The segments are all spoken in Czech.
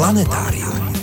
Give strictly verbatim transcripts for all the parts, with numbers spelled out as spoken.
Planetárium.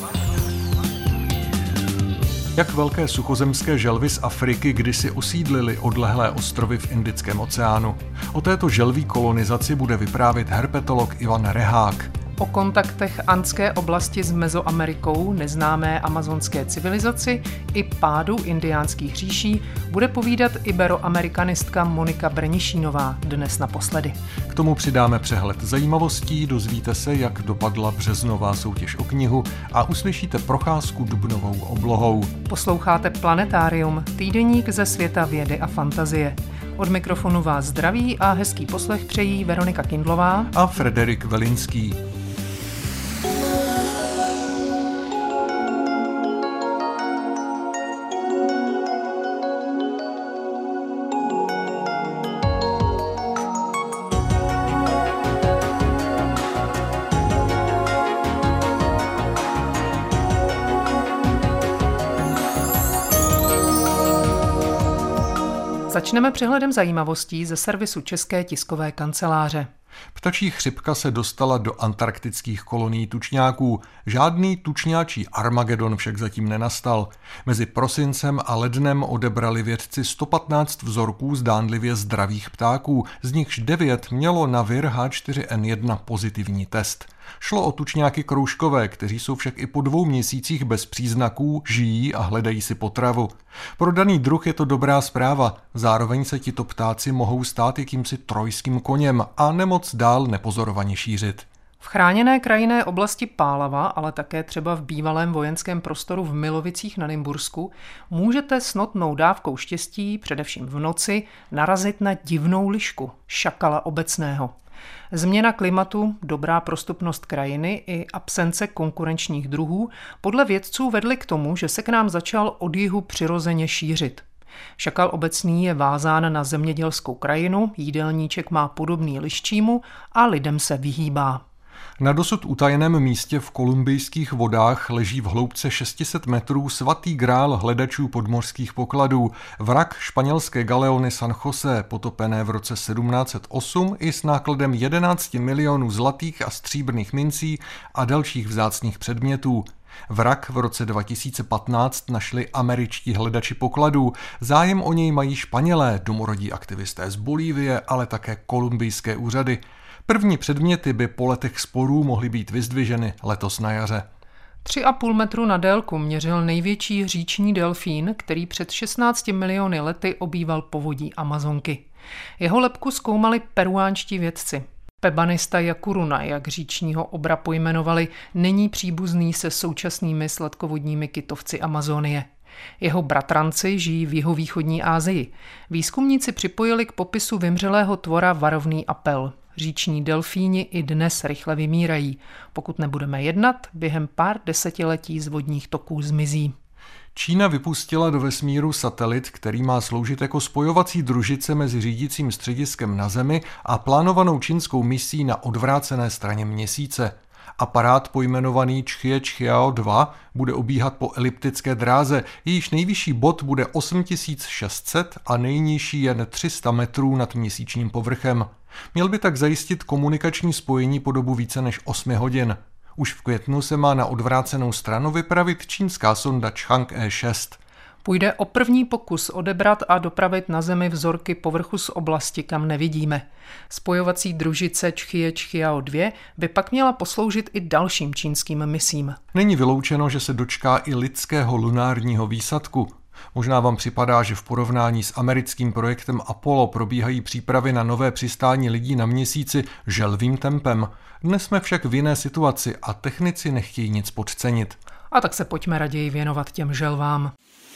Jak velké suchozemské želvy z Afriky kdysi osídlily odlehlé ostrovy v Indickém oceánu? O této želví kolonizaci bude vyprávět herpetolog Ivan Rehák. O kontaktech andské oblasti s Mezoamerikou, neznámé amazonské civilizaci i pádu indiánských říší bude povídat iberoamerikanistka Monika Brnišínová dnes naposledy. K tomu přidáme přehled zajímavostí, dozvíte se, jak dopadla březnová soutěž o knihu a uslyšíte procházku dubnovou oblohou. Posloucháte Planetárium, týdeník ze světa vědy a fantazie. Od mikrofonu vás zdraví a hezký poslech přejí Veronika Kindlová a Frederik Velinský. Začneme přehledem zajímavostí ze servisu České tiskové kanceláře. Ptačí chřipka se dostala do antarktických kolonií tučňáků. Žádný tučňáčí Armagedon však zatím nenastal. Mezi prosincem a lednem odebrali vědci sto patnáct vzorků zdánlivě zdravých ptáků, z nichž devět mělo na vir H čtyři N jedna pozitivní test. Šlo o tučňáky kroužkové, kteří jsou však i po dvou měsících bez příznaků, žijí a hledají si potravu. Pro daný druh je to dobrá zpráva, zároveň se tito ptáci mohou stát jakýmsi trojským koněm a nemoc dál nepozorovaně šířit. V chráněné krajinné oblasti Pálava, ale také třeba v bývalém vojenském prostoru v Milovicích na Nymbursku, můžete s notnou dávkou štěstí, především v noci, narazit na divnou lišku, šakala obecného. Změna klimatu, dobrá prostupnost krajiny i absence konkurenčních druhů podle vědců vedly k tomu, že se k nám začal od jihu přirozeně šířit. Šakal obecný je vázán na zemědělskou krajinu, jídelníček má podobný liščímu a lidem se vyhýbá. Na dosud utajeném místě v kolumbijských vodách leží v hloubce šest set metrů svatý grál hledačů podmořských pokladů, vrak španělské galeony San José, potopené v roce sedmnáct set osm i s nákladem jedenáct milionů zlatých a stříbrných mincí a dalších vzácných předmětů. Vrak v roce dva tisíce patnáct našli američtí hledači pokladů. Zájem o něj mají Španělé, domorodí aktivisté z Bolívie, ale také kolumbijské úřady. První předměty by po letech sporů mohly být vyzdviženy letos na jaře. Tři a půl metru na délku měřil největší říční delfín, který před šestnácti miliony lety obýval povodí Amazonky. Jeho lebku zkoumali peruánští vědci. Pebanista jacuruna, jak říčního obra pojmenovali, není příbuzný se současnými sladkovodními kytovci Amazonie. Jeho bratranci žijí v jihovýchodní Asii. Výzkumníci připojili k popisu vymřelého tvora varovný apel. Říční delfíni i dnes rychle vymírají. Pokud nebudeme jednat, během pár desetiletí z vodních toků zmizí. Čína vypustila do vesmíru satelit, který má sloužit jako spojovací družice mezi řídícím střediskem na Zemi a plánovanou čínskou misí na odvrácené straně Měsíce. Aparát pojmenovaný Chie-Chiao dva bude obíhat po eliptické dráze, jejíž nejvyšší bod bude osm tisíc šest set a nejnižší jen tři sta metrů nad měsíčním povrchem. Měl by tak zajistit komunikační spojení po dobu více než osmi hodin. Už v květnu se má na odvrácenou stranu vypravit čínská sonda Chang'e šest. Půjde o první pokus odebrat a dopravit na Zemi vzorky povrchu z oblasti, kam nevidíme. Spojovací družice Chie-Chiao dva by pak měla posloužit i dalším čínským misím. Není vyloučeno, že se dočká i lidského lunárního výsadku. Možná vám připadá, že v porovnání s americkým projektem Apollo probíhají přípravy na nové přistání lidí na Měsíci želvým tempem. Dnes jsme však v jiné situaci a technici nechtějí nic podcenit. A tak se pojďme raději věnovat těm želvám.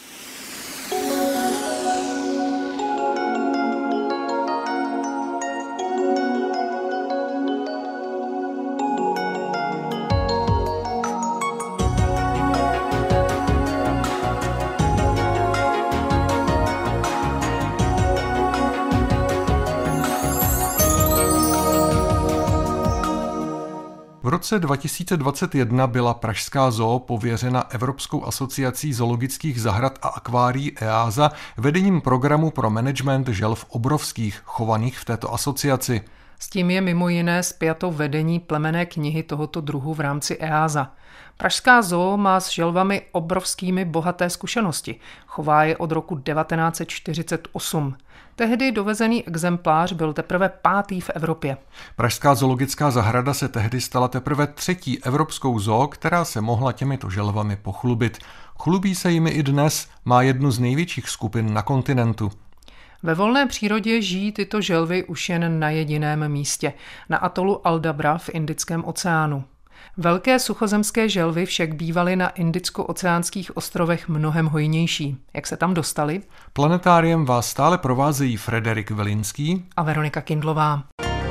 V roce dva tisíce dvacet jedna byla pražská zoo pověřena Evropskou asociací zoologických zahrad a akvárií E A S A vedením programu pro management želv obrovských chovaných v této asociaci. S tím je mimo jiné spjato vedení plemenné knihy tohoto druhu v rámci E A S A. Pražská zoo má s želvami obrovskými bohaté zkušenosti. Chová je od roku devatenáct set čtyřicet osm. Tehdy dovezený exemplář byl teprve pátý v Evropě. Pražská zoologická zahrada se tehdy stala teprve třetí evropskou zoo, která se mohla těmito želvami pochlubit. Chlubí se jimi i dnes, má jednu z největších skupin na kontinentu. Ve volné přírodě žijí tyto želvy už jen na jediném místě, na atolu Aldabra v Indickém oceánu. Velké suchozemské želvy však bývaly na indicko-oceánských ostrovech mnohem hojnější. Jak se tam dostali? Planetáriem vás stále provázejí Frederik Velinský a Veronika Kindlová.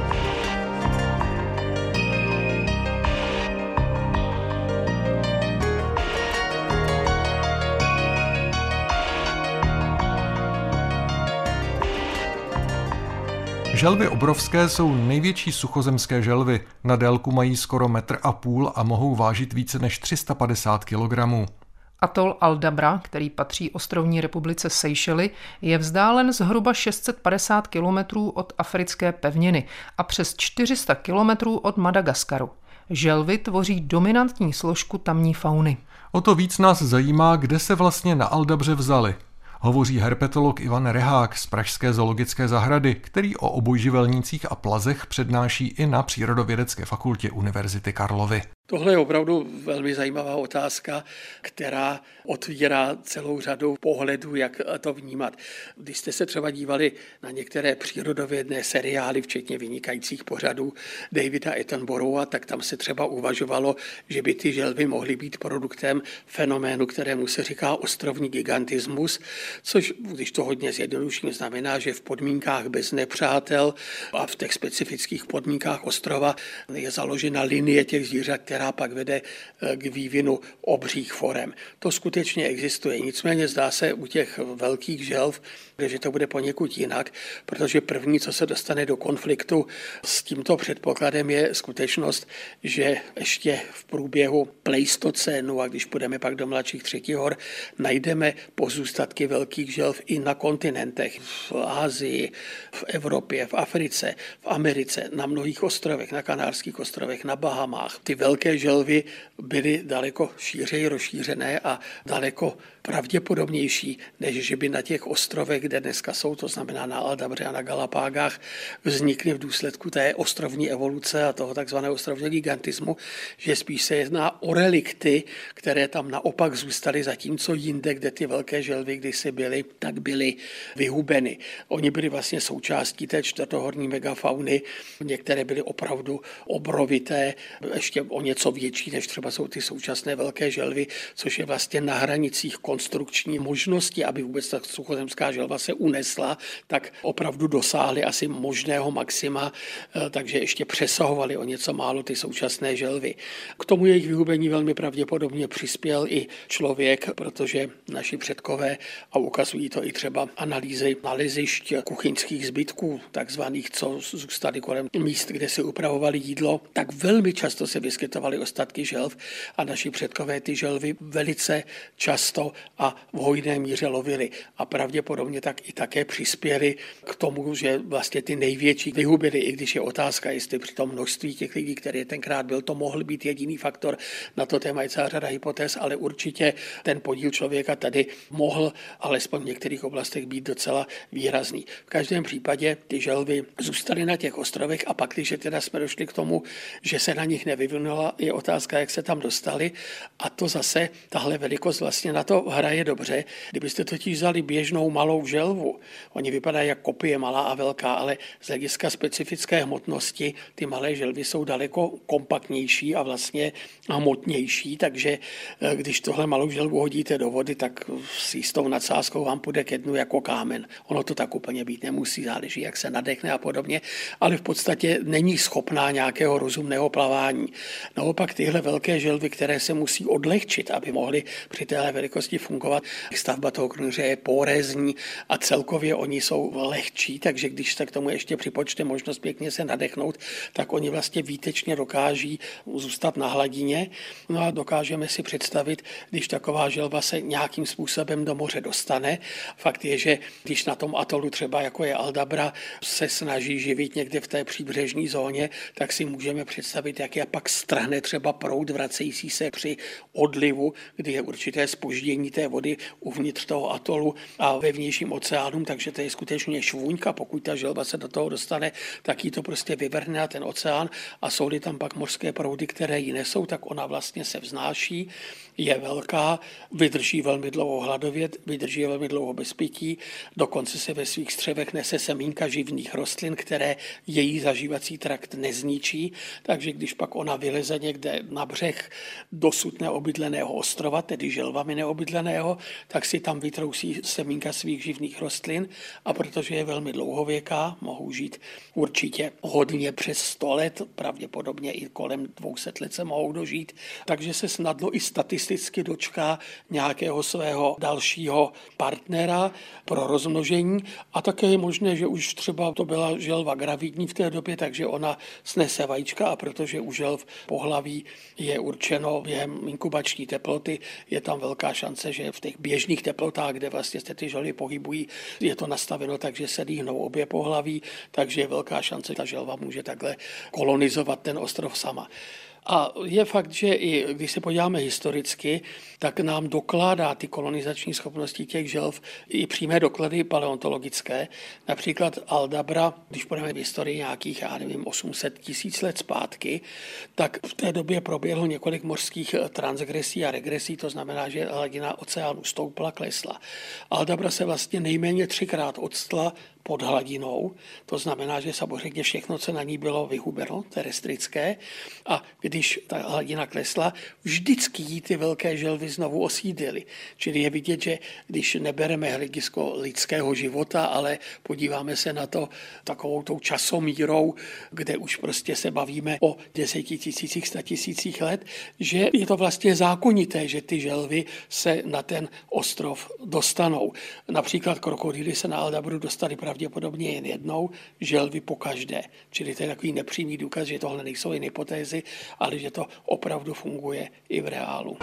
Želvy obrovské jsou největší suchozemské želvy. Na délku mají skoro metr a půl a mohou vážit více než tři sta padesát kilogramů. Atol Aldabra, který patří ostrovní republice Seychely, je vzdálen zhruba šest set padesát kilometrů od africké pevniny a přes čtyři sta kilometrů od Madagaskaru. Želvy tvoří dominantní složku tamní fauny. O to víc nás zajímá, kde se vlastně na Aldabře vzali. Hovoří herpetolog Ivan Rehák z Pražské zoologické zahrady, který o obojživelnících a plazech přednáší i na Přírodovědecké fakultě Univerzity Karlovy. Tohle je opravdu velmi zajímavá otázka, která otvírá celou řadu pohledů, jak to vnímat. Když jste se třeba dívali na některé přírodovědné seriály, včetně vynikajících pořadů Davida Attenborougha, tak tam se třeba uvažovalo, že by ty želvy mohly být produktem fenoménu, kterému se říká ostrovní gigantismus, což, když to hodně zjednoduším, znamená, že v podmínkách bez nepřátel a v těch specifických podmínkách ostrova je založena linie těch zvířat, která pak vede k vývinu obřích forem. To skutečně existuje. Nicméně zdá se u těch velkých želv, že to bude poněkud jinak, protože první, co se dostane do konfliktu s tímto předpokladem, je skutečnost, že ještě v průběhu pleistocénu, a když půjdeme pak do mladších třetihor, najdeme pozůstatky velkých želv i na kontinentech, v Asii, v Evropě, v Africe, v Americe, na mnohých ostrovech, na Kanárských ostrovech, na Bahamách. Ty velké želvy byly daleko šířeji rozšířené a daleko pravděpodobnější, než že by na těch ostrovech, kde dneska jsou, to znamená na Aldabře a na Galapágách, vznikly v důsledku té ostrovní evoluce a toho takzvaného ostrovního gigantismu, že spíš se jedná o relikty, které tam naopak zůstaly, zatímco jinde, kde ty velké želvy kdysi byly, tak byly vyhubeny. Oni byli vlastně součástí té čtvrtohorní megafauny, některé byly opravdu obrovité, ještě o něco větší, než třeba jsou ty současné velké želvy, což je vlastně na hranicích konstrukční možnosti, aby vůbec ta suchozemská želva se unesla, tak opravdu dosáhly asi možného maxima, takže ještě přesahovaly o něco málo ty současné želvy. K tomu jejich vyhubení velmi pravděpodobně přispěl i člověk, protože naši předkové, a ukazují to i třeba analýzy nalezišť kuchyňských zbytků, takzvaných, co zůstaly kolem míst, kde se upravovali jídlo, tak velmi často se vyskytovaly ostatky želv a naši předkové ty želvy velice často a v hojné míře lovili. A pravděpodobně tak i také přispěli k tomu, že vlastně ty největší vyhubili, i když je otázka, jestli při tom množství těch lidí, který tenkrát byl, to mohl být jediný faktor. Na to téma je celá řada hypotéz, ale určitě ten podíl člověka tady mohl alespoň v některých oblastech být docela výrazný. V každém případě ty želvy zůstaly na těch ostrovech a pak, když teda jsme došli k tomu, že se na nich nevyvinula, je otázka, jak se tam dostali, a to zase tahle velikost vlastně na to hraje dobře. Kdybyste totiž vzali běžnou malou želvu, oni vypadají jak kopie, malá a velká, ale z hlediska specifické hmotnosti ty malé želvy jsou daleko kompaktnější a vlastně hmotnější, takže když tohle malou želvu hodíte do vody, tak s jistou nadsázkou vám půjde ke dnu jako kámen. Ono to tak úplně být nemusí, záleží, jak se nadechne a podobně, ale v podstatě není schopná nějakého rozumného plavání. Naopak tyhle velké želvy, které se musí odlehčit, aby mohly při téhle velikosti fungovat, stavba toho krunýře je pórézní a celkově oni jsou lehčí, takže když se k tomu ještě připočte možnost pěkně se nadechnout, tak oni vlastně výtečně dokáží zůstat na hladině. No a dokážeme si představit, když taková želva se nějakým způsobem do moře dostane. Fakt je, že když na tom atolu třeba jako je Aldabra se snaží živit někde v té příbřežní zóně, tak si můžeme představit, jak je pak strhne třeba proud vracející se při odlivu, kdy je určité zpoždění té vody uvnitř toho atolu a ve vnějším oceánu, takže to je skutečně švůňka. Pokud ta želva se do toho dostane, tak jí to prostě vyvrhne na ten oceán a jsou-li tam pak mořské proudy, které ji nesou, tak ona vlastně se vznáší, je velká, vydrží velmi dlouho hladovět, vydrží velmi dlouho bez pití, dokonce se ve svých střevech nese semínka živných rostlin, které její zažívací trakt nezničí, takže když pak ona vyleze někde na břeh dosud neobydleného ostrova, tedy želvami neobydleného, tak si tam vytrousí semínka svých živných rostlin a protože je velmi dlouhověká, mohou žít určitě hodně přes sto let, pravděpodobně i kolem dvě stě let se mohou dožít, takže se snadno i statisticky dočká nějakého svého dalšího partnera pro rozmnožení a také je možné, že už třeba to byla želva gravidní v té době, takže ona snese vajíčka a protože u želv pohlaví je určeno během inkubační teploty, je tam velká šance, že v těch běžných teplotách, kde vlastně se ty želvy pohybují, je to nastaveno tak, že se líhnou obě pohlaví, takže je velká šance, že ta želva může takhle kolonizovat ten ostrov sama. A je fakt, že i když se podíváme historicky, tak nám dokládá ty kolonizační schopnosti těch želv i přímé doklady paleontologické. Například Aldabra, když půjdeme v historii nějakých, já nevím, osm set tisíc let zpátky, tak v té době proběhlo několik mořských transgresí a regresí, to znamená, že hladina oceánu stoupla, klesla. Aldabra se vlastně nejméně třikrát odstla pod hladinou, to znamená, že samozřejmě všechno, co na ní bylo vyhubeno, terestrické, a když ta hladina klesla, vždycky jí ty velké želvy znovu osídlily. Čili je vidět, že když nebereme hledisko lidského života, ale podíváme se na to takovou tou časomírou, kde už prostě se bavíme o desetitisících, statisících let, že je to vlastně zákonité, že ty želvy se na ten ostrov dostanou. Například krokodýly se na Aldabru dostali pravděpodobně jen jednou, želvy pokaždé. Čili to je takový nepřímý důkaz, že tohle nejsou jen hypotézy, ale že to opravdu funguje i v reálu.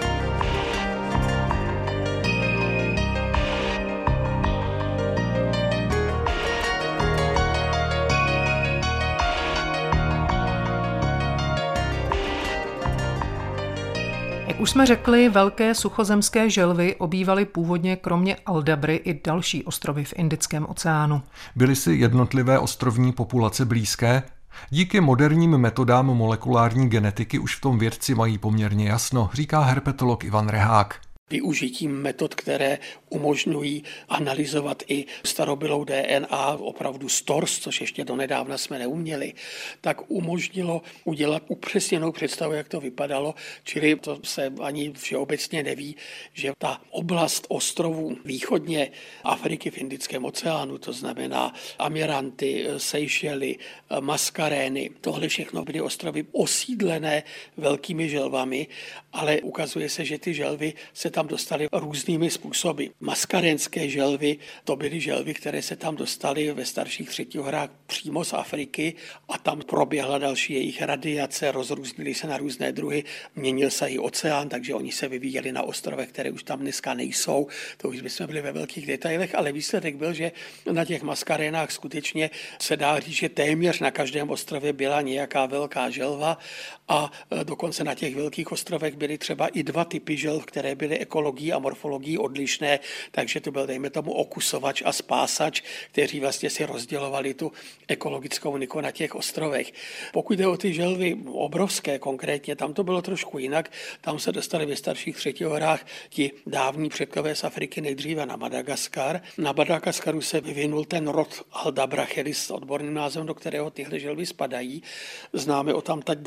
Jak už jsme řekli, velké suchozemské želvy obývaly původně kromě Aldabry i další ostrovy v Indickém oceánu. Byly si jednotlivé ostrovní populace blízké? Díky moderním metodám molekulární genetiky už v tom vědci mají poměrně jasno, říká herpetolog Ivan Rehák. Využitím metod, které umožňují analyzovat i starobylou D N A, opravdu stors, což ještě donedávna jsme neuměli, tak umožnilo udělat upřesněnou představu, jak to vypadalo, čili to se ani všeobecně neví, že ta oblast ostrovů východně Afriky v Indickém oceánu, to znamená Amiranty, Seychely, Maskarény, tohle všechno byly ostrovy osídlené velkými želvami, ale ukazuje se, že ty želvy se tam dostaly různými způsoby. Maskarénské želvy, to byly želvy, které se tam dostaly ve starších třetihorách přímo z Afriky a tam proběhla další jejich radiace, rozrůznily se na různé druhy, měnil se i oceán, takže oni se vyvíjeli na ostrovech, které už tam dneska nejsou. To už bychom byli ve velkých detailech, ale výsledek byl, že na těch maskarénách skutečně se dá říct, že téměř na každém ostrově byla nějaká velká želva a dokonce na těch velkých ostrovech byly třeba i dva typy želv, které byly ekologií a morfologií odlišné, takže to byl, dejme tomu, okusovač a spásač, kteří vlastně si rozdělovali tu ekologickou niku na těch ostrovech. Pokud jde o ty želvy obrovské konkrétně, tam to bylo trošku jinak, tam se dostali ve starších třetihorách ti dávní předkové z Afriky nejdříve na Madagaskar. Na Madagaskaru se vyvinul ten rod Aldabrachelys s odborným názvem, do kterého tyhle želvy spadají. Známe o tam teď dva druhy.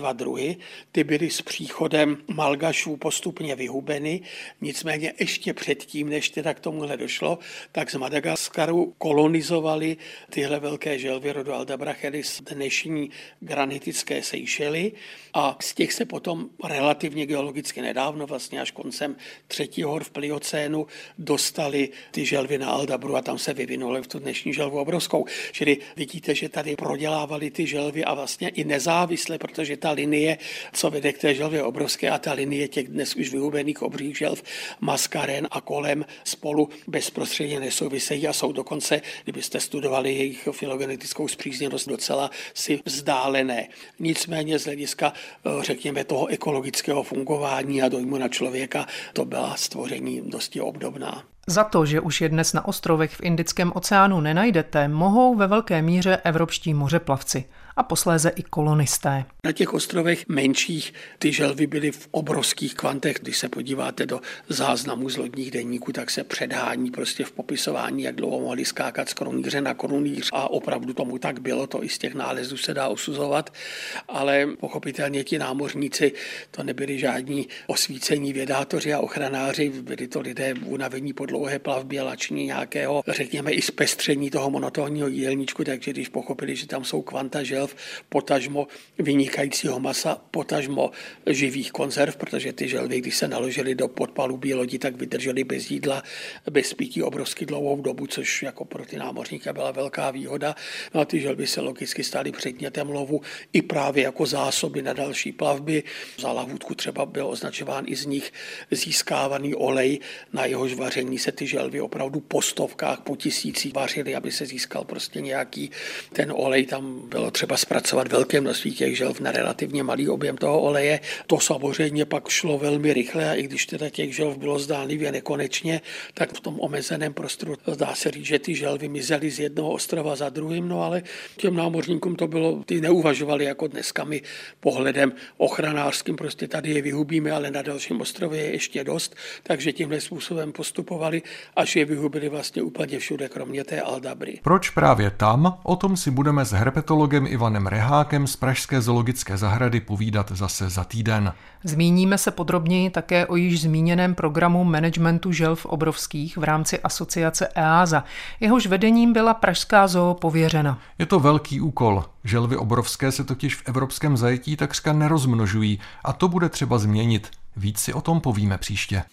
želvy, ty byly s příchodem Malgašů postupně vyhubeny, nicméně ještě předtím, než teda k tomuhle došlo, tak z Madagaskaru kolonizovali tyhle velké želvy rodu Aldabrachelys dnešní granitické Seychely a z těch se potom relativně geologicky nedávno, vlastně až koncem třetího hor v Pliocénu, dostali ty želvy na Aldabru a tam se vyvinuly v tu dnešní želvu obrovskou. Čili vidíte, že tady prodělávali ty želvy a vlastně i nezávisle, protože ta linie, co vede k té želvě obrovské a ta linie těch dnes už vyhubených obřích želv Mascaren a kolem spolu bezprostředně nesouvisejí a jsou dokonce, kdybyste studovali jejich filogenetickou spřízněnost, docela si vzdálené. Nicméně z hlediska, řekněme, toho ekologického fungování a dojmu na člověka, to byla stvoření dosti obdobná. Za to, že už je dnes na ostrovech v Indickém oceánu nenajdete, mohou ve velké míře evropští mořeplavci a posléze i kolonisté. Na těch ostrovech menších ty želvy byly v obrovských kvantech. Když se podíváte do záznamů z lodních deníků, tak se předhání prostě v popisování, jak dlouho mohli skákat z korunýře na korunýř a opravdu tomu tak bylo, to i z těch nálezů se dá usuzovat, ale pochopitelně ti námořníci to nebyli žádní osvícení vědátoři a ochranáři, byli to lidé unavení po dlouhé plavbě, lační nějakého, řekněme, i zpestření toho monotónního jídelníčku, takže když pochopili, že tam jsou kvanta želv, potažmo vynikajícího masa, potažmo živých konzerv, protože ty želvy, když se naložily do podpalubí lodi, tak vydržely bez jídla, bez pití obrovsky dlouhou dobu, což jako pro ty námořníky byla velká výhoda. No a ty želvy se logicky staly předmětem lovu i právě jako zásoby na další plavby. Za lahůdku třeba byl označován i z nich získávaný olej, na jehož vaření se ty želvy opravdu po stovkách, po tisících vařily, aby se získal prostě nějaký ten olej. Tam bylo třeba zpracovat velké množství těch želv na relativně malý objem toho oleje. To samozřejmě pak šlo velmi rychle a i když teda těch želv bylo zdánlivě nekonečně, tak v tom omezeném prostoru dá se říct, že ty želvy mizely z jednoho ostrova za druhým, no ale těm námořníkům to bylo, ty neuvažovali jako dneska my pohledem ochranářským, prostě tady je vyhubíme, ale na dalším ostrově je ještě dost, takže tímhle způsobem postupovali, až je vyhubili vlastně úplně všude, kromě té Aldabry. Proč právě tam? O tom si budeme s herpetologem Ivanem Rehákem z Pražské zoologické zahrady povídat zase za týden. Zmíníme se podrobněji také o již zmíněném programu managementu želv obrovských v rámci asociace E A S A. Jehož vedením byla pražská zoo pověřena. Je to velký úkol. Želvy obrovské se totiž v evropském zajetí takřka nerozmnožují a to bude třeba změnit. Víc si o tom povíme příště.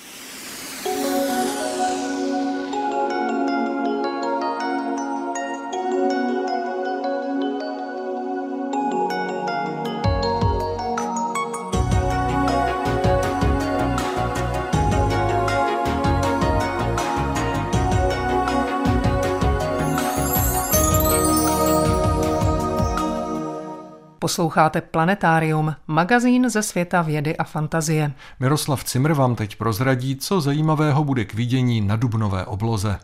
Posloucháte Planetárium, magazín ze světa vědy a fantazie. Miroslav Cimr vám teď prozradí, co zajímavého bude k vidění na dubnové obloze.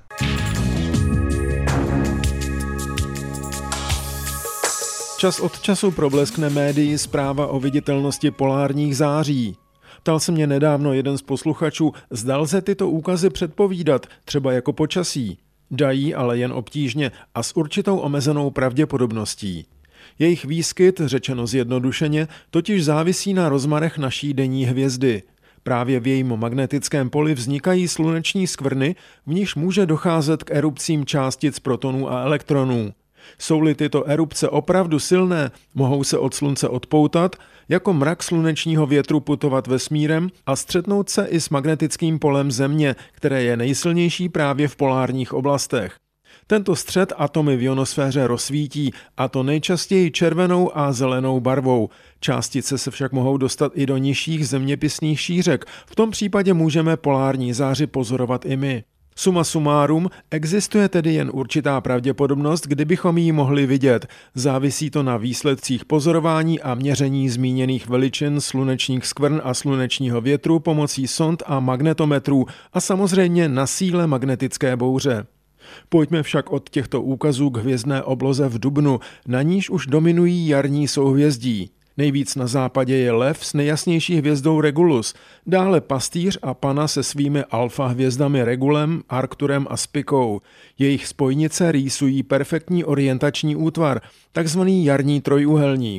Čas od času probleskne médii zpráva o viditelnosti polárních září. Ptal se mě nedávno jeden z posluchačů, zda lze tyto úkazy předpovídat, třeba jako počasí. Dají, ale jen obtížně a s určitou omezenou pravděpodobností. Jejich výskyt, řečeno zjednodušeně, totiž závisí na rozmarech naší denní hvězdy. Právě v jejím magnetickém poli vznikají sluneční skvrny, v nichž může docházet k erupcím částic protonů a elektronů. Jsou-li tyto erupce opravdu silné, mohou se od slunce odpoutat, jako mrak slunečního větru putovat vesmírem a střetnout se i s magnetickým polem Země, které je nejsilnější právě v polárních oblastech. Tento střet atomy v ionosféře rozsvítí, a to nejčastěji červenou a zelenou barvou. Částice se však mohou dostat i do nižších zeměpisných šířek. V tom případě můžeme polární záři pozorovat i my. Suma sumárum, existuje tedy jen určitá pravděpodobnost, kdybychom ji mohli vidět. Závisí to na výsledcích pozorování a měření zmíněných veličin slunečních skvrn a slunečního větru pomocí sond a magnetometrů a samozřejmě na síle magnetické bouře. Pojďme však od těchto úkazů k hvězdné obloze v dubnu, na níž už dominují jarní souhvězdí. Nejvíc na západě je Lev s nejjasnější hvězdou Regulus, dále Pastýř a Pana se svými alfa hvězdami Regulem, Arcturem a Spikou. Jejich spojnice rýsují perfektní orientační útvar, takzvaný jarní trojúhelník.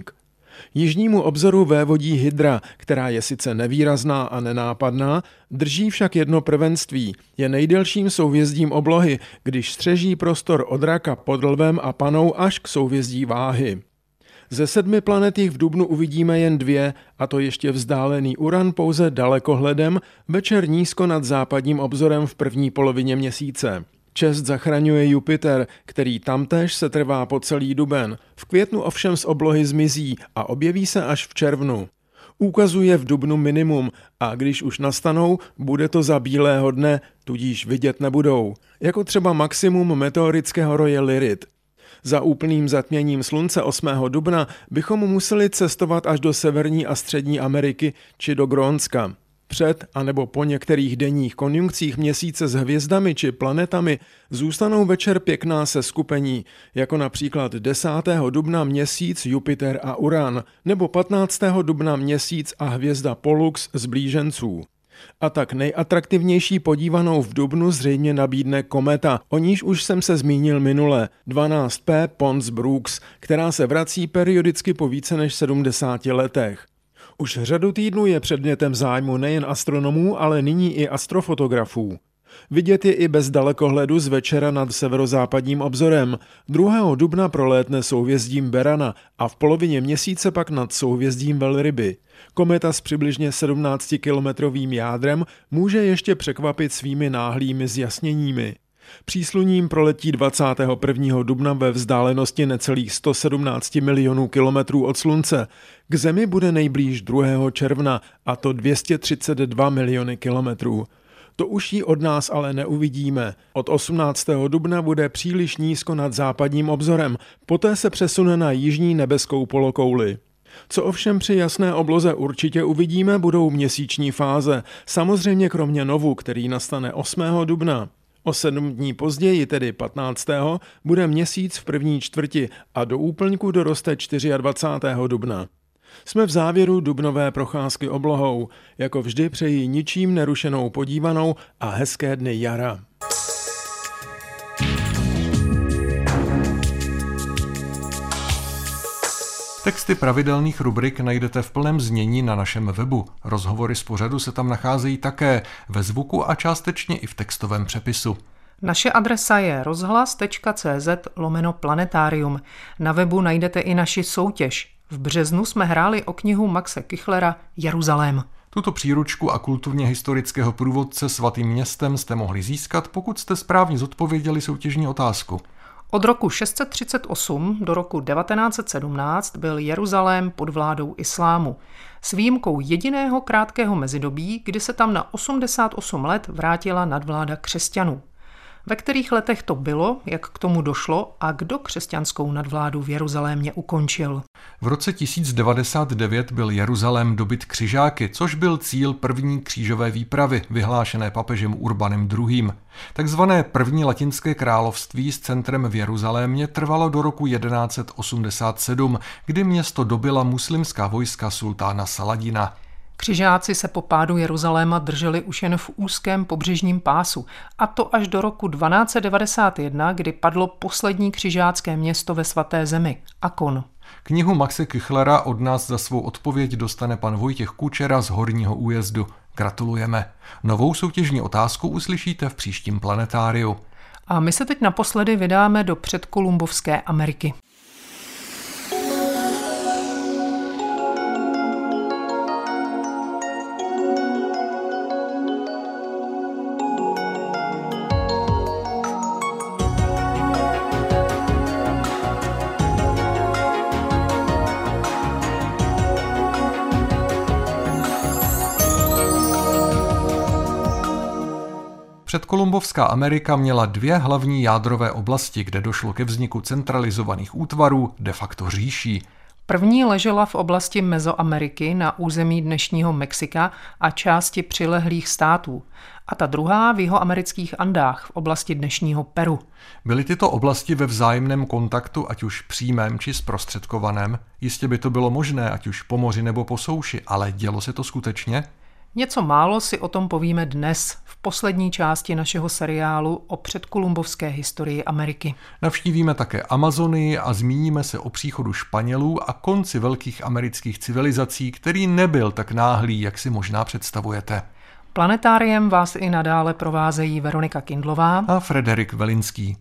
Jižnímu obzoru vévodí Hydra, která je sice nevýrazná a nenápadná, drží však jedno prvenství. Je nejdelším souhvězdím oblohy, když střeží prostor od Raka pod Lvem a Panou až k souhvězdí Váhy. Ze sedmi planet jich v dubnu uvidíme jen dvě, a to ještě vzdálený Uran pouze dalekohledem, večer nízko nad západním obzorem v první polovině měsíce. Čest zachraňuje Jupiter, který tamtéž se trvá po celý duben. V květnu ovšem z oblohy zmizí a objeví se až v červnu. Ukazuje v dubnu minimum a když už nastanou, bude to za bílého dne, tudíž vidět nebudou. Jako třeba maximum meteorického roje Lyrid. Za úplným zatměním slunce osmého dubna bychom museli cestovat až do Severní a Střední Ameriky či do Grónska. Před anebo po některých denních konjunkcích měsíce s hvězdami či planetami zůstanou večer pěkná seskupení, jako například desátého dubna měsíc Jupiter a Uran, nebo patnáctého dubna měsíc a hvězda Pollux z blíženců. A tak nejatraktivnější podívanou v dubnu zřejmě nabídne kometa, o níž už jsem se zmínil minule, dvanáct P Pons-Brooks, která se vrací periodicky po více než sedmdesáti letech. Už řadu týdnů je předmětem zájmu nejen astronomů, ale nyní i astrofotografů. Vidět je i bez dalekohledu z večera nad severozápadním obzorem. druhého dubna prolétne souhvězdím Berana a v polovině měsíce pak nad souhvězdím Velryby. Kometa s přibližně sedmnáctikilometrovým jádrem může ještě překvapit svými náhlými zjasněními. Přísluním proletí dvacátého prvního dubna ve vzdálenosti necelých sto sedmnáct milionů kilometrů od Slunce. K Zemi bude nejblíž druhého června, a to dvě stě třicet dva miliony kilometrů. To už ji od nás ale neuvidíme. Od osmnáctého dubna bude příliš nízko nad západním obzorem, poté se přesune na jižní nebeskou polokouli. Co ovšem při jasné obloze určitě uvidíme, budou měsíční fáze, samozřejmě kromě novu, který nastane osmého dubna. O sedm dní později, tedy patnáctého bude měsíc v první čtvrti a do úplňku doroste dvacátého čtvrtého dubna. Jsme v závěru dubnové procházky oblohou. Jako vždy přeji ničím nerušenou podívanou a hezké dny jara. Texty pravidelných rubrik najdete v plném znění na našem webu. Rozhovory z pořadu se tam nacházejí také ve zvuku a částečně i v textovém přepisu. Naše adresa je rozhlas.cz lomeno planetarium. Na webu najdete i naši soutěž. V březnu jsme hráli o knihu Maxe Kichlera Jeruzalém. Tuto příručku a kulturně historického průvodce svatým městem jste mohli získat, pokud jste správně zodpověděli soutěžní otázku. Od roku šest set třicet osm do roku devatenáct set sedmnáct byl Jeruzalém pod vládou islámu. S výjimkou jediného krátkého mezidobí, kdy se tam na osmdesát osm let vrátila nadvláda křesťanů. Ve kterých letech to bylo, jak k tomu došlo a kdo křesťanskou nadvládu v Jeruzalémě ukončil? V roce tisíc devadesát devět byl Jeruzalém dobyt křižáky, což byl cíl první křížové výpravy, vyhlášené papežem Urbanem druhým. Takzvané první latinské království s centrem v Jeruzalémě trvalo do roku jedenáct set osmdesát sedm, kdy město dobyla muslimská vojska sultána Saladina. Křižáci se po pádu Jeruzaléma drželi už jen v úzkém pobřežním pásu, a to až do roku dvanáct set devadesát jedna, kdy padlo poslední křižácké město ve svaté zemi, Akon. Knihu Maxe Kichlera od nás za svou odpověď dostane pan Vojtěch Kučera z Horního Újezdu. Gratulujeme. Novou soutěžní otázku uslyšíte v příštím planetáriu. A my se teď naposledy vydáme do předkolumbovské Ameriky. Předkolumbovská Amerika měla dvě hlavní jádrové oblasti, kde došlo ke vzniku centralizovaných útvarů, de facto říší. První ležela v oblasti Mezoameriky na území dnešního Mexika a části přilehlých států. A ta druhá v jihoamerických Andách v oblasti dnešního Peru. Byly tyto oblasti ve vzájemném kontaktu, ať už přímém či zprostředkovaném? Jistě by to bylo možné, ať už po moři nebo po souši, ale dělo se to skutečně? Něco málo si o tom povíme dnes, v poslední části našeho seriálu o předkolumbovské historii Ameriky. Navštívíme také Amazonii a zmíníme se o příchodu Španělů a konci velkých amerických civilizací, který nebyl tak náhlý, jak si možná představujete. Planetáriem vás i nadále provázejí Veronika Kindlová a Frederik Velinský.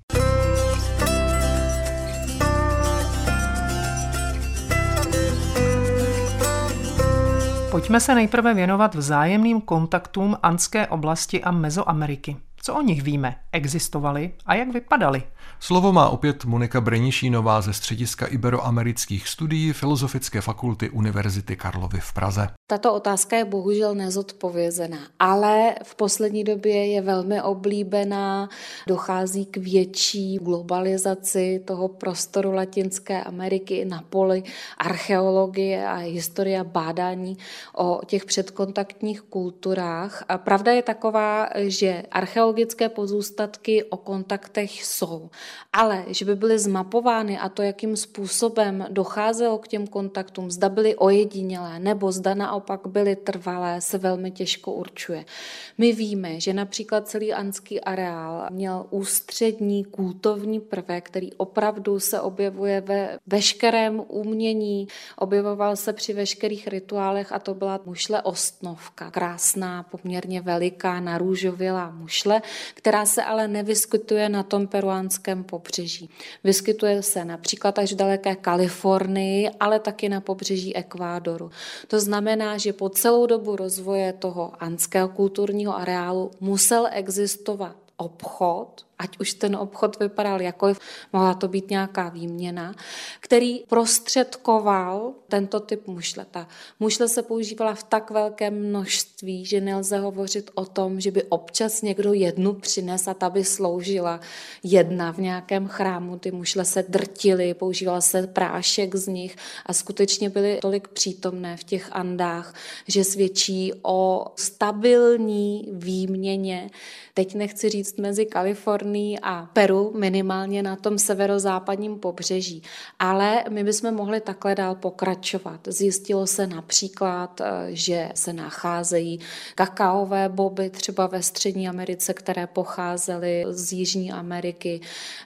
Pojďme se nejprve věnovat vzájemným kontaktům andské oblasti a Mezoameriky. Co o nich víme? Existovaly a jak vypadaly? Slovo má opět Monika Brenišínová ze Střediska iberoamerických studií Filozofické fakulty Univerzity Karlovy v Praze. Tato otázka je bohužel nezodpovězená, ale v poslední době je velmi oblíbená, dochází k větší globalizaci toho prostoru Latinské Ameriky na poli archeologie a historie a bádání o těch předkontaktních kulturách. A pravda je taková, že archeologické pozůstatky o kontaktech jsou, ale že by byly zmapovány a to, jakým způsobem docházelo k těm kontaktům, zda byly ojedinělé nebo zda naopak byly trvalé, se velmi těžko určuje. My víme, že například celý andský areál měl ústřední kultovní prvek, který opravdu se objevuje ve veškerém umění, objevoval se při veškerých rituálech a to byla mušle ostnovka, krásná, poměrně veliká, narůžovělá mušle, která se ale nevyskytuje na tom peruánském pobřeží. Vyskytuje se například až v daleké Kalifornii, ale taky na pobřeží Ekvádoru. To znamená, že po celou dobu rozvoje toho andského kulturního areálu musel existovat obchod, ať už ten obchod vypadal jakkoliv, mohla to být nějaká výměna, který prostředkoval tento typ mušle. Ta mušle se používala v tak velkém množství, že nelze hovořit o tom, že by občas někdo jednu přines a ta by sloužila jedna v nějakém chrámu. Ty mušle se drtily, používal se prášek z nich a skutečně byly tolik přítomné v těch Andách, že svědčí o stabilní výměně. Teď nechci říct mezi Kalifornií a Peru, minimálně na tom severozápadním pobřeží. Ale my bychom mohli takhle dál pokračovat. Zjistilo se například, že se nacházejí kakaové boby třeba ve Střední Americe, které pocházely z Jižní Ameriky,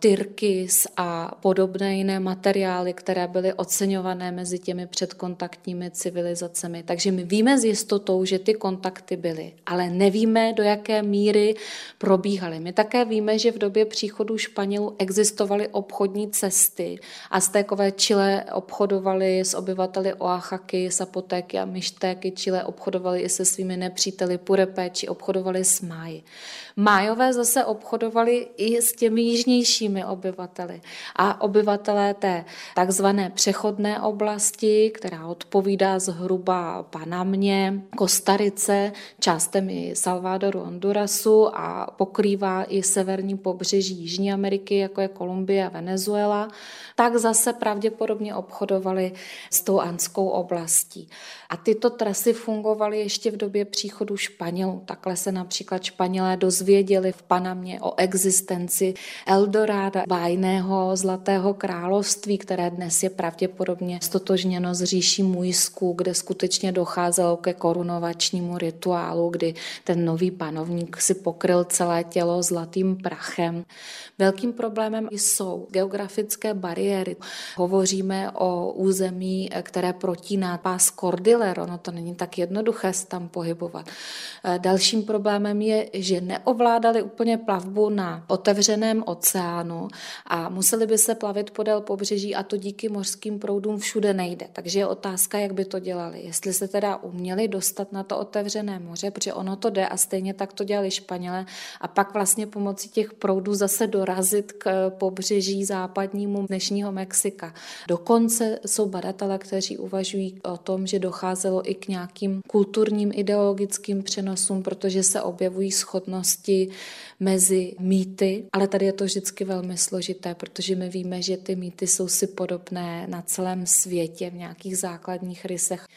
tyrkys a podobné jiné materiály, které byly oceňované mezi těmi předkontaktními civilizacemi. Takže my víme s jistotou, že ty kontakty byly, ale nevíme, do jaké míry probíhaly. My také víme, že v době příchodu Španělů existovaly obchodní cesty. Aztékové Chile obchodovali s obyvateli Oaxaky, Zapotéky a Mixtéky. Chile obchodovali i se svými nepříteli Purepéči, obchodovali s Máji. Májové zase obchodovali i s těmi jižnějšími obyvateli. A obyvatelé té takzvané přechodné oblasti, která odpovídá zhruba Panamě, Kostarice, částem i Salvadoru, Hondurasu a pokrývá i severní pobřeží Jižní Ameriky, jako je Kolumbie a Venezuela, tak zase pravděpodobně obchodovali s tou andskou oblastí. A tyto trasy fungovaly ještě v době příchodu Španělů. Takhle se například Španělé dozvěděli v Panamě o existenci Eldoráda, bájného zlatého království, které dnes je pravděpodobně stotožněno s říší Muisku, kde skutečně docházelo ke korunovačnímu rituálu, kdy ten nový panovník si pokryl celé tělo zlatým prachem. Velkým problémem jsou geografické bariéry. Hovoříme o území, které protíná pás Cordiller, ono to není tak jednoduché se tam pohybovat. Dalším problémem je, že neovládali úplně plavbu na otevřeném oceánu a museli by se plavit podél pobřeží a to díky mořským proudům všude nejde. Takže je otázka, jak by to dělali. Jestli se teda uměli dostat na to otevřené moře, protože ono to jde a stejně tak to dělali Španělé a pak vlastně pomocí těch proudů zase dorazit k pobřeží západnímu dnešního Mexika. Dokonce jsou badatelé, kteří uvažují o tom, že docházelo i k nějakým kulturním ideologickým přenosům, protože se objevují shodnosti mezi mýty, ale tady je to vždycky velmi složité, protože my víme, že ty mýty jsou si podobné na celém světě v nějakých základních rysech.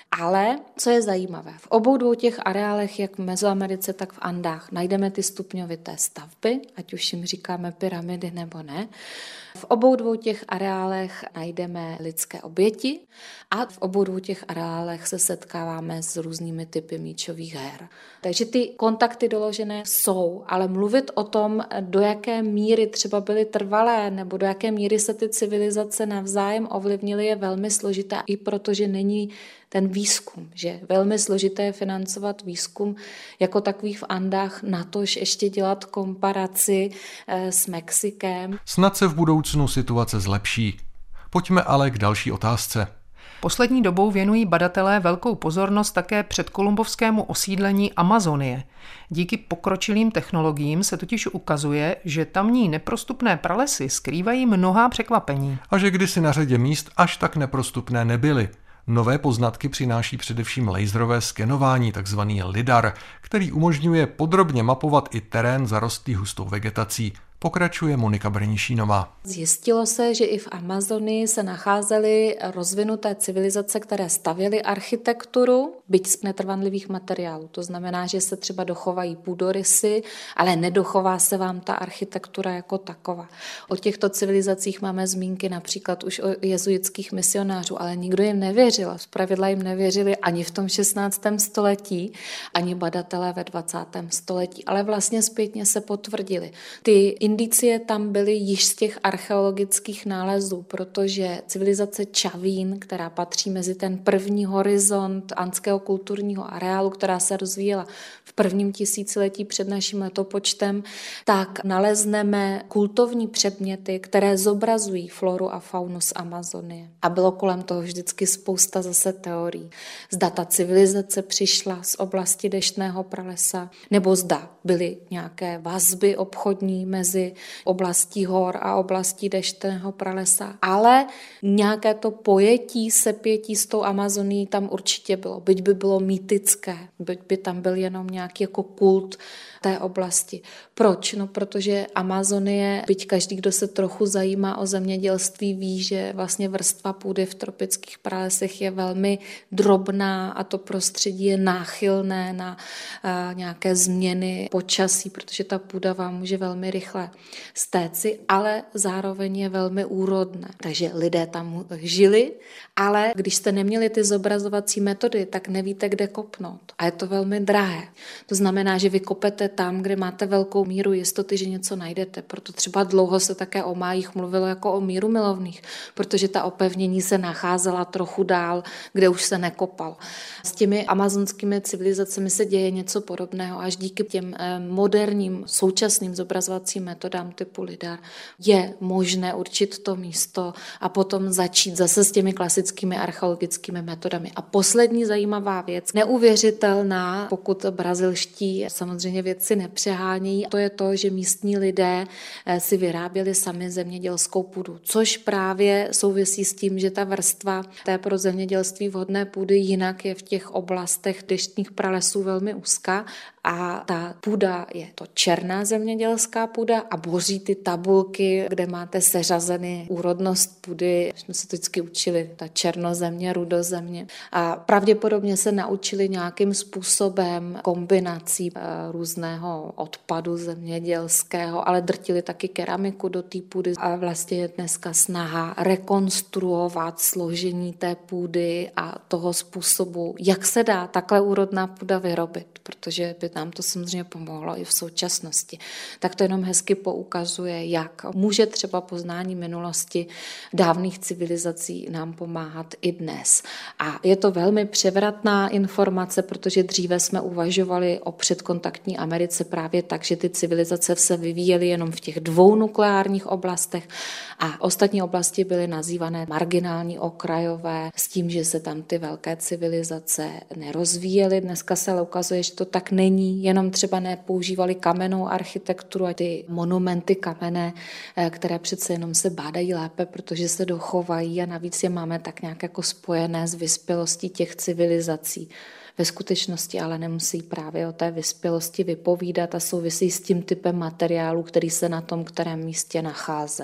Ale co je zajímavé, v obou dvou těch areálech, jak v Mezoamerice, tak v Andách, najdeme ty stupňovité stavby, ať už jim říkáme pyramidy nebo ne. V obou dvou těch areálech najdeme lidské oběti a v obou dvou těch areálech se setkáváme s různými typy míčových her. Takže ty kontakty doložené jsou, ale mluvit o tom, do jaké míry třeba byly trvalé nebo do jaké míry se ty civilizace navzájem ovlivnily, je velmi složité, i protože není ten výzkum, že velmi složité je financovat výzkum jako takový v Andách, natož ještě dělat komparaci s Mexikem. Snad se v budoucnu situace zlepší. Pojďme ale k další otázce. Poslední dobou věnují badatelé velkou pozornost také předkolumbovskému osídlení Amazonie. Díky pokročilým technologiím se totiž ukazuje, že tamní neprostupné pralesy skrývají mnohá překvapení. A že kdysi na řadě míst až tak neprostupné nebyly. Nové poznatky přináší především laserové skenování, takzvaný lidar, který umožňuje podrobně mapovat i terén zarostlý hustou vegetací. Pokračuje Monika Brnišínová. Zjistilo se, že i v Amazonii se nacházely rozvinuté civilizace, které stavěly architekturu, byť z netrvanlivých materiálů. To znamená, že se třeba dochovají půdorysy, ale nedochová se vám ta architektura jako taková. O těchto civilizacích máme zmínky například už o jezuitských misionářů, ale nikdo jim nevěřil. Zpravidla jim nevěřili ani v tom šestnáctém století, ani badatelé ve dvacátém století, ale vlastně zpětně se potvrdili. Ty indicie tam byly již z těch archeologických nálezů, protože civilizace Čavín, která patří mezi ten první horizont andského kulturního areálu, která se rozvíjela v prvním tisíciletí před naším letopočtem, tak nalezneme kultovní předměty, které zobrazují floru a faunu z Amazonie. A bylo kolem toho vždycky spousta zase teorií. Zda ta civilizace přišla z oblasti deštného pralesa, nebo zda byly nějaké vazby obchodní mezi oblastí hor a oblastí deštného pralesa. Ale nějaké to pojetí, sepětí s tou Amazonií tam určitě bylo. Byť by bylo mýtické, byť by tam byl jenom nějaký jako kult té oblasti. Proč? No, protože Amazonie, byť každý, kdo se trochu zajímá o zemědělství, ví, že vlastně vrstva půdy v tropických pralesech je velmi drobná a to prostředí je náchylné na uh, nějaké změny počasí, protože ta půda vám může velmi rychle stéci, ale zároveň je velmi úrodné. Takže lidé tam žili, ale když jste neměli ty zobrazovací metody, tak nevíte, kde kopnout. A je to velmi drahé. To znamená, že vy kopete tam, kde máte velkou míru jistoty, že něco najdete. Proto třeba dlouho se také o májích mluvilo jako o míru milovných, protože ta opevnění se nacházela trochu dál, kde už se nekopal. S těmi amazonskými civilizacemi se děje něco podobného, až díky těm moderním současným zobrazovacím metodám typu lidar je možné určit to místo a potom začít zase s těmi klasickými archeologickými metodami. A poslední zajímavá věc, neuvěřitelná, pokud brazilští samozřejmě vědci nepřehánějí, to je to, že místní lidé si vyráběli sami zemědělskou půdu, což právě souvisí s tím, že ta vrstva té pro zemědělství vhodné půdy jinak je v těch oblastech deštných pralesů velmi úzká a ta půda je to černá zemědělská půda a boří ty tabulky, kde máte seřazeny úrodnost půdy. Jsme se vždycky učili ta černozemě, rudozemě a pravděpodobně se naučili nějakým způsobem kombinací různého odpadu zemědělského, ale drtili taky keramiku do té půdy a vlastně je dneska snaha rekonstruovat složení té půdy a toho způsobu, jak se dá takhle úrodná půda vyrobit, protože by nám to samozřejmě pomohlo i v současnosti. Tak to jenom hezky poukazuje, jak může třeba poznání minulosti dávných civilizací nám pomáhat i dnes. A je to velmi převratná informace, protože dříve jsme uvažovali o předkontaktní Americe právě tak, že ty civilizace se vyvíjely jenom v těch dvou nukleárních oblastech a ostatní oblasti byly nazývané marginální, okrajové, s tím, že se tam ty velké civilizace nerozvíjely. Dneska se ale ukazuje, že to tak není, jenom třeba nepoužívali kamennou architekturu a ty monumenty kamenné, které přece jenom se bádají lépe, protože se dochovají a navíc je máme tak nějak jako spojené s vyspělostí těch civilizací. Ve skutečnosti ale nemusí právě o té vyspělosti vypovídat a souvisí s tím typem materiálu, který se na tom kterém místě nacházel.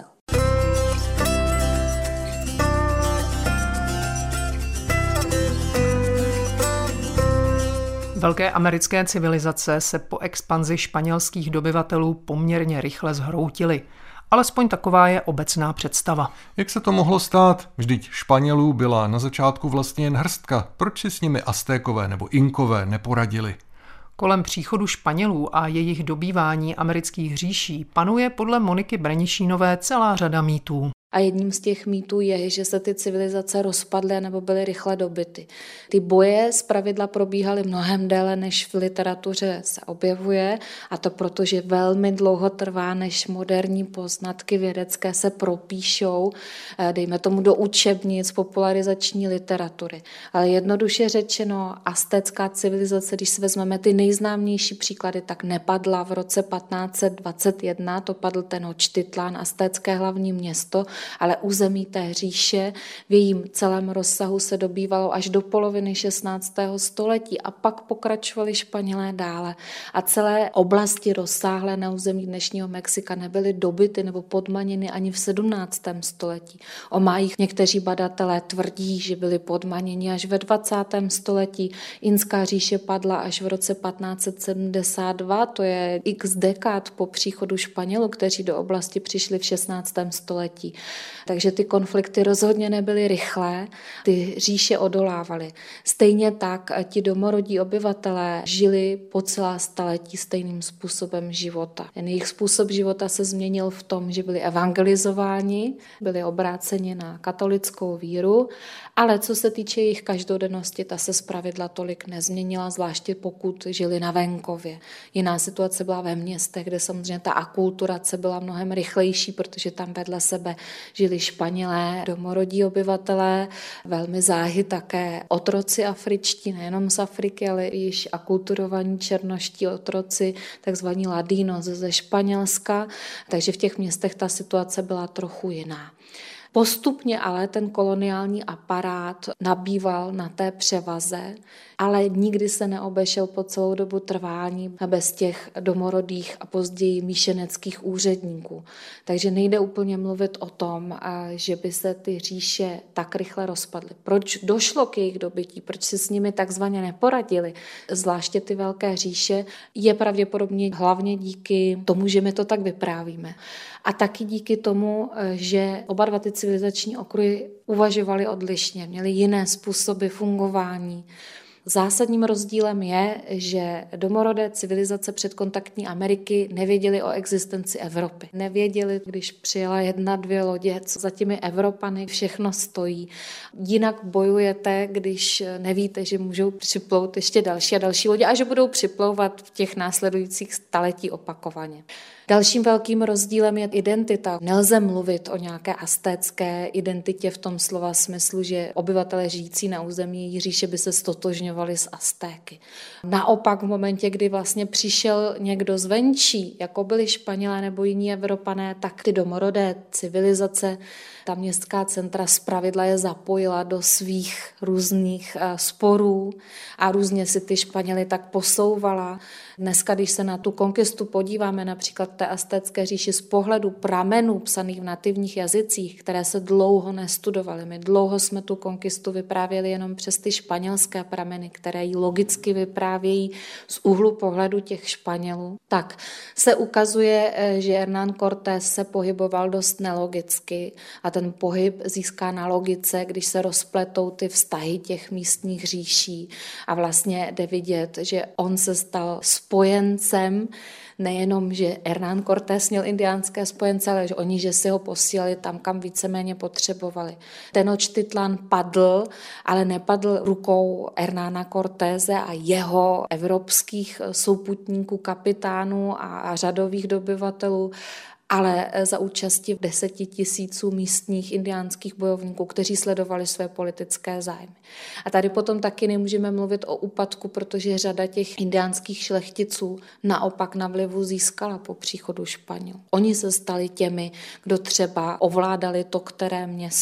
Velké americké civilizace se po expanzi španělských dobyvatelů poměrně rychle zhroutily. Alespoň taková je obecná představa. Jak se to mohlo stát? Vždyť Španělů byla na začátku vlastně jen hrstka. Proč si s nimi Aztékové nebo Inkové neporadili? Kolem příchodu Španělů a jejich dobývání amerických říší panuje podle Moniky Brenišínové celá řada mýtů. A jedním z těch mýtů je, že se ty civilizace rozpadly nebo byly rychle dobyty. Ty boje zpravidla probíhaly mnohem déle, než v literatuře se objevuje, a to proto, že velmi dlouho trvá, než moderní poznatky vědecké se propíšou, dejme tomu do učebnic popularizační literatury. Ale jednoduše řečeno, aztécká civilizace, když si vezmeme ty nejznámější příklady, tak nepadla v roce patnáct set dvacet jedna, to padl Tenochtitlán, aztécké hlavní město, ale území té říše v jejím celém rozsahu se dobývalo až do poloviny šestnáctého století a pak pokračovali Španělé dále. A celé oblasti rozsáhlé na území dnešního Mexika nebyly dobyty nebo podmaněny ani v sedmnáctém století. O májích někteří badatelé tvrdí, že byli podmaněni až ve dvacátém století. Inská říše padla až v roce patnáct set sedmdesát dva, to je x dekád po příchodu Španělů, kteří do oblasti přišli v šestnáctém století. Takže ty konflikty rozhodně nebyly rychlé, ty říše odolávaly. Stejně tak ti domorodí obyvatelé žili po celá staletí stejným způsobem života. Jen jejich způsob života se změnil v tom, že byli evangelizováni, byli obráceni na katolickou víru, ale co se týče jejich každodennosti, ta se zpravidla tolik nezměnila, zvláště pokud žili na venkově. Jiná situace byla ve městech, kde samozřejmě ta akulturace byla mnohem rychlejší, protože tam vedle sebe žili Španělé, domorodí obyvatelé, velmi záhy také otroci afričtí, nejenom z Afriky, ale i již akulturovaní černoští otroci, takzvaní ladinos ze Španělska, takže v těch městech ta situace byla trochu jiná. Postupně ale ten koloniální aparát nabýval na té převaze, ale nikdy se neobešel po celou dobu trvání bez těch domorodých a později míšeneckých úředníků. Takže nejde úplně mluvit o tom, že by se ty říše tak rychle rozpadly. Proč došlo k jejich dobytí, proč si s nimi takzvaně neporadili, zvláště ty velké říše, je pravděpodobně hlavně díky tomu, že my to tak vyprávíme. A taky díky tomu, že oba dva ty civilizační okruhy uvažovaly odlišně, měly jiné způsoby fungování. Zásadním rozdílem je, že domorodé civilizace předkontaktní Ameriky nevěděly o existenci Evropy. Nevěděli, když přijela jedna, dvě lodě, co za těmi Evropany všechno stojí. Jinak bojujete, když nevíte, že můžou připlout ještě další a další lodě a že budou připlouvat v těch následujících staletí opakovaně. Dalším velkým rozdílem je identita. Nelze mluvit o nějaké aztécké identitě v tom slova smyslu, že obyvatelé žijící na území její říše by se stotožňovali s Aztéky. Naopak v momentě, kdy vlastně přišel někdo zvenčí, jako byli Španělé nebo jiní Evropané, tak ty domorodé civilizace, ta městská centra zpravidla je zapojila do svých různých sporů a různě si ty Španěly tak posouvala. Dneska, když se na tu konkistu podíváme, například té aztécké říši z pohledu pramenů psaných v nativních jazycích, které se dlouho nestudovaly. My dlouho jsme tu konkistu vyprávěli jenom přes ty španělské prameny, které ji logicky vyprávějí z úhlu pohledu těch Španělů. Tak se ukazuje, že Hernán Cortés se pohyboval dost nelogicky a ten pohyb získá na logice, když se rozpletou ty vztahy těch místních říší a vlastně jde vidět, že on se stal spojencem, nejenom, že Hernán Cortés měl indiánské spojence, ale že oni, že si ho posílali tam, kam víceméně potřebovali. Tenochtitlán padl, ale nepadl rukou Hernána Cortése a jeho evropských souputníků, kapitánů a řadových dobyvatelů, ale za účasti deseti tisíců místních indiánských bojovníků, kteří sledovali své politické zájmy. A tady potom taky nemůžeme mluvit o úpadku, protože řada těch indiánských šlechticů naopak na vlivu získala po příchodu Španělů. Oni se stali těmi, kdo třeba ovládali to, které město.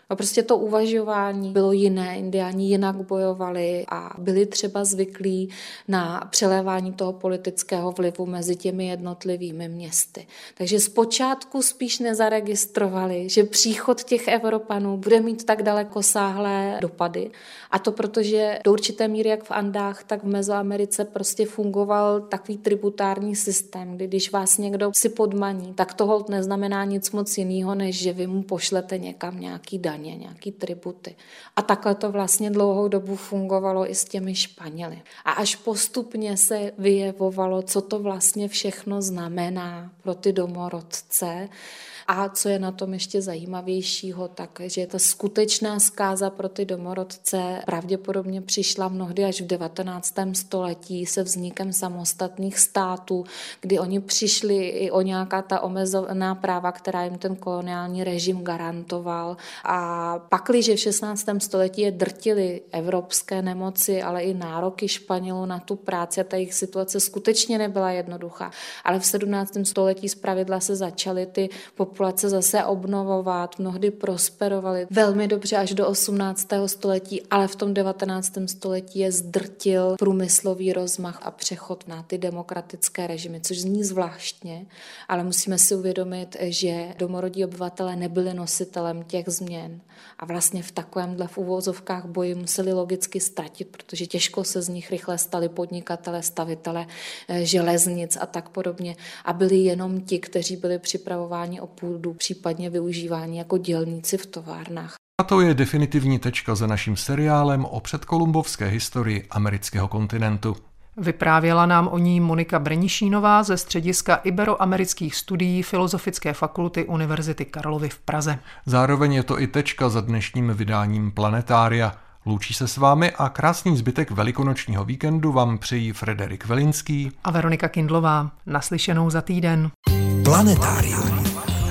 A prostě to uvažování bylo jiné, indiáni jinak bojovali a byli třeba zvyklí na přelévání toho politického vlivu mezi těmi jednotlivými městy. Takže zpočátku spíš nezaregistrovali, že příchod těch Evropanů bude mít tak dalekosáhlé dopady. A to protože do určité míry jak v Andách, tak v Mezoamerice prostě fungoval takový tributární systém, kdy když vás někdo si podmaní, tak to holt neznamená nic moc jiného, než že vy mu pošlete někam nějaký daně, nějaký tributy. A takhle to vlastně dlouhou dobu fungovalo i s těmi Španěli. A až postupně se vyjevovalo, co to vlastně všechno znamená pro ty domorodce. A co je na tom ještě zajímavějšího, tak, že ta skutečná zkáza pro ty domorodce pravděpodobně přišla mnohdy až v devatenáctém století se vznikem samostatných států, kdy oni přišli i o nějaká ta omezená práva, která jim ten koloniální režim garantoval. A pakliže v šestnáctém století je drtily evropské nemoci, ale i nároky Španělů na tu práci a ta jejich situace skutečně nebyla jednoduchá. Ale v sedmnáctém století zpravidla se začaly ty populace zase obnovovat, mnohdy prosperovaly velmi dobře až do osmnáctého století, ale v tom devatenáctém století je zdrtil průmyslový rozmach a přechod na ty demokratické režimy, což zní zvláštně, ale musíme si uvědomit, že domorodí obyvatelé nebyli nositelem těch změn a vlastně v takovémhle v uvozovkách boji museli logicky ztratit, protože těžko se z nich rychle stali podnikatele, stavitele železnic a tak podobně a byli jenom ti, kteří byli připravováni o půdu, případně využívání jako dělníci v továrnách. A to je definitivní tečka za naším seriálem o předkolumbovské historii amerického kontinentu. Vyprávěla nám o ní Monika Brnišínová ze střediska iberoamerických studií Filozofické fakulty Univerzity Karlovy v Praze. Zároveň je to i tečka za dnešním vydáním Planetária. Loučí se s vámi a krásný zbytek velikonočního víkendu vám přejí Frederik Velinský a Veronika Kindlová. Naslyšenou za týden. Planetárium.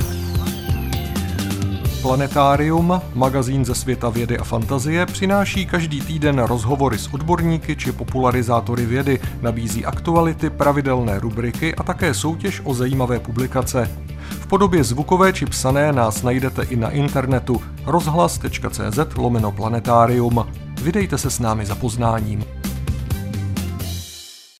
Planetárium, magazín ze světa vědy a fantazie, přináší každý týden rozhovory s odborníky či popularizátory vědy, nabízí aktuality, pravidelné rubriky a také soutěž o zajímavé publikace. V podobě zvukové či psané nás najdete i na internetu rozhlas tečka cé zet lomeno planetárium. Vydejte se s námi za poznáním.